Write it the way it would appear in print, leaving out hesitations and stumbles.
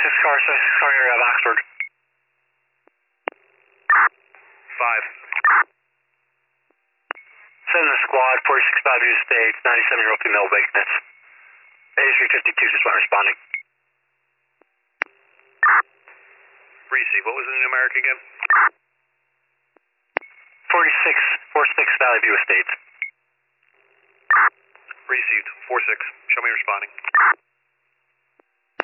car area of Oxford. 5. Send the squad, 46 Bellevue Estates, 97-year-old female witness. A352, just not responding. Receive. What was the numeric again? 46 Valley View Estates. Received. 4-6. Show me responding.